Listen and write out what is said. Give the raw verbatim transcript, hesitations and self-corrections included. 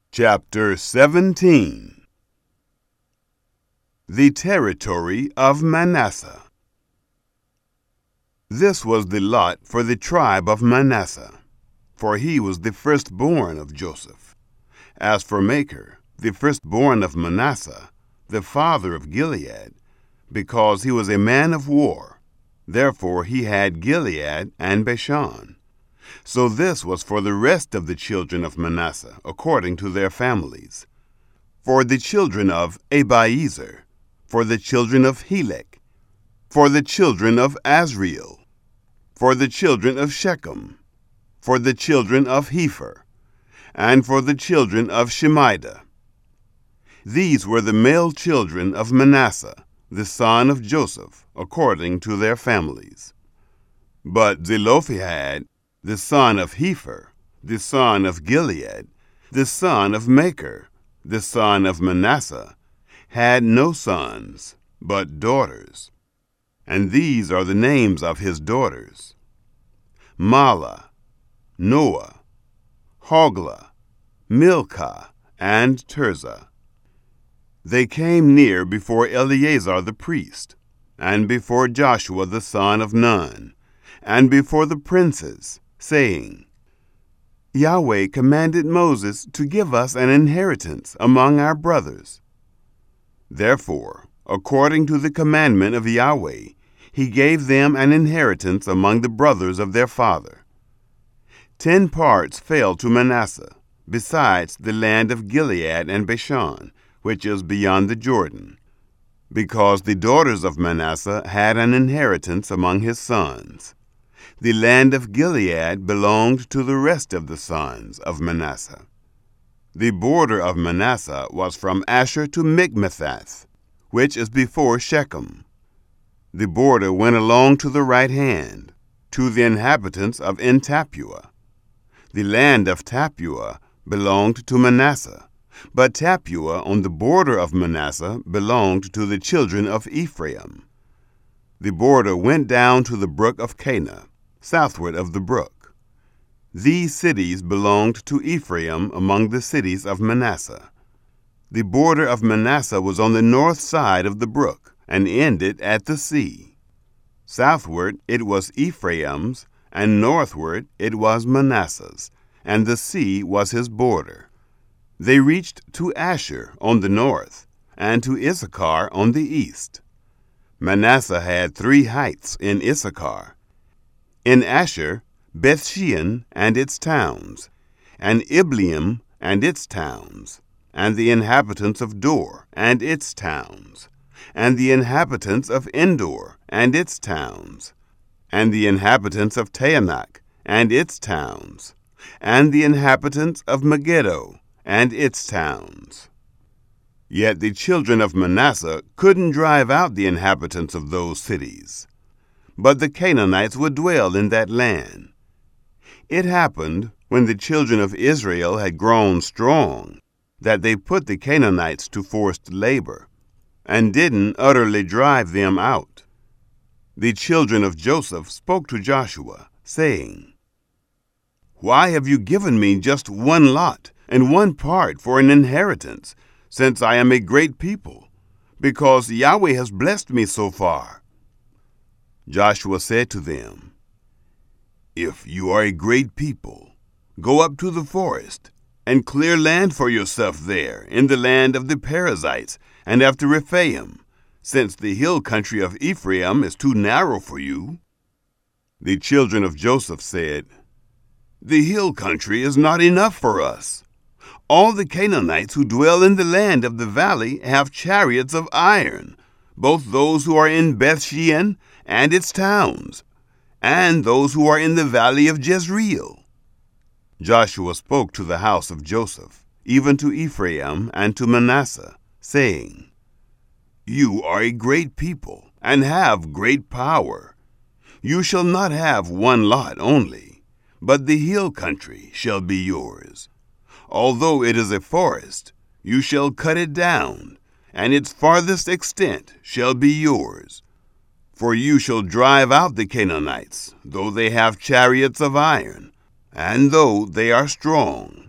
Chapter seventeen. The territory of Manasseh. This was the lot for the tribe of Manasseh, for he was the firstborn of Joseph. As for Machir, the firstborn of Manasseh, the father of Gilead, because he was a man of war, therefore he had Gilead and Bashan. So this was for the rest of the children of Manasseh, according to their families. For the children of Abiezer, for the children of Helek, for the children of Asriel, for the children of Shechem, for the children of Hepher, and for the children of Shemida. These were the male children of Manasseh, the son of Joseph, according to their families. But Zelophehad, the son of Hepher, the son of Gilead, the son of Machir, the son of Manasseh, had no sons, but daughters. And these are the names of his daughters: Mahlah, Noah, Hoglah, Milcah, and Tirzah. They came near before Eleazar the priest, and before Joshua the son of Nun, and before the princes, saying, Yahweh commanded Moses to give us an inheritance among our brothers. Therefore, according to the commandment of Yahweh, he gave them an inheritance among the brothers of their father. Ten parts fell to Manasseh, besides the land of Gilead and Bashan, which is beyond the Jordan, because the daughters of Manasseh had an inheritance among his sons. The land of Gilead belonged to the rest of the sons of Manasseh. The border of Manasseh was from Asher to Michmethath, which is before Shechem. The border went along to the right hand, to the inhabitants of En-Tappuah. The land of Tappuah belonged to Manasseh, but Tappuah on the border of Manasseh belonged to the children of Ephraim. The border went down to the brook of Cana, southward of the brook. These cities belonged to Ephraim among the cities of Manasseh. The border of Manasseh was on the north side of the brook, and ended at the sea. Southward it was Ephraim's, and northward it was Manasseh's, and the sea was his border. They reached to Asher on the north, and to Issachar on the east. Manasseh had three heights in Issachar: in Asher, Bethshean and its towns, and Ibleam and its towns, and the inhabitants of Dor and its towns, and the inhabitants of Endor and its towns, and the inhabitants of Taanach and its towns, and the inhabitants of Megiddo and its towns. Yet the children of Manasseh couldn't drive out the inhabitants of those cities, but the Canaanites would dwell in that land. It happened, when the children of Israel had grown strong, that they put the Canaanites to forced labor, and didn't utterly drive them out. The children of Joseph spoke to Joshua, saying, Why have you given me just one lot and one part for an inheritance, since I am a great people, because Yahweh has blessed me so far? Joshua said to them, If you are a great people, go up to the forest, and clear land for yourself there, in the land of the Perizzites and of the Rephaim, since the hill country of Ephraim is too narrow for you. The children of Joseph said, The hill country is not enough for us. All the Canaanites who dwell in the land of the valley have chariots of iron, both those who are in Bethshean and its towns, and those who are in the valley of Jezreel. Joshua spoke to the house of Joseph, even to Ephraim and to Manasseh, saying, You are a great people, and have great power. You shall not have one lot only, but the hill country shall be yours. Although it is a forest, you shall cut it down, and its farthest extent shall be yours. For you shall drive out the Canaanites, though they have chariots of iron, and though they are strong.